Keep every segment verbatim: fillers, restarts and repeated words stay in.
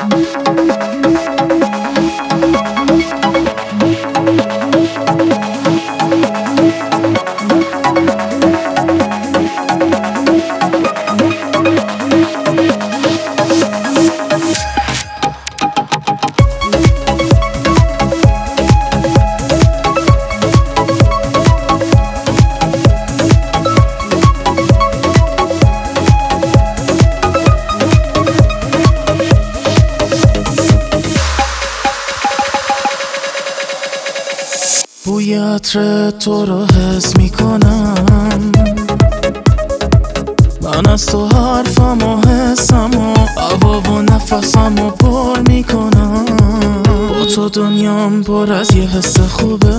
بوی عطر تو رو حس میکنم، من از تو حرفم و حسم و هوا و نفسم و پر میکنم. با تو دنیام پر از یه حس خوبه،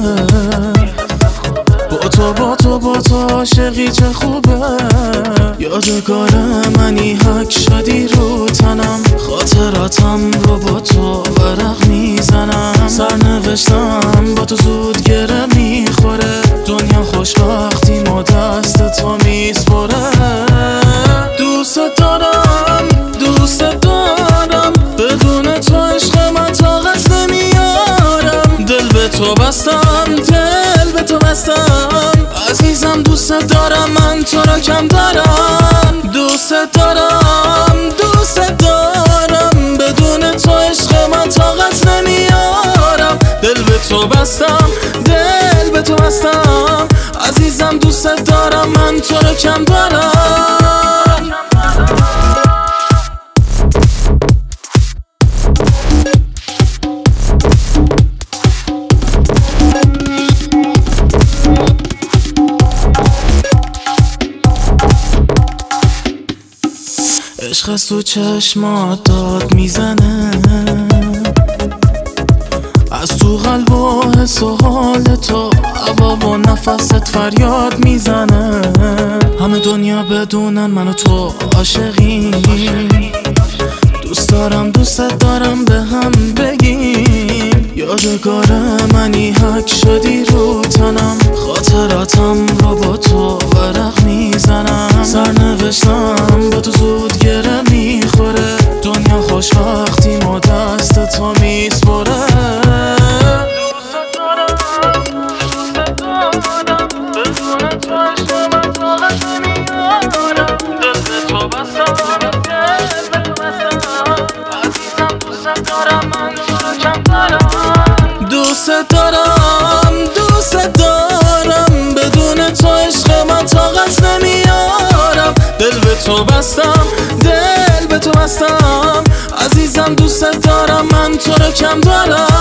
با تو با تو با تو عاشقی چه خوبه. یادگار منی حک شدی رو تنم، خاطراتم رو با تو ورق میزنم. سرنوشتم با تو زود گره میخوره، دنیا خوشبختی ما دست تو میسپره. دوست دارم دوست دارم، بدون تو عشق من طاقت نمیارم. دل به تو بستم دل به تو بستم، عزیزم دوست دارم من تو را کم دارم. دوست دارم دوست دارم، بدون تو عشق من طاقت نمیارم. دل به تو بستم دل به تو بستم، عزیزم دوست دارم من تو را کم دارم. عشق از تو چشمات داد میزنه، از تو قلب و حس و حال تو هوا و نفست فریاد میزنه. همه دنیا بدونن من و تو عاشقیم، دوست دارم دوست دارم به هم بگیم. یادگار منی حک شدی رو تنم، خاطراتم رو با تو ورق میزنم. سرنوشتم با تو زود گره میخوره، دنیا خوشبختی ما دست تو میسپره. دوست دارم دوست دارم، بدون تو عشق من طاقت نمیارم. دل به تو بستم دل به تو بستم، عزیزم دوست دارم من تو را کم دارم.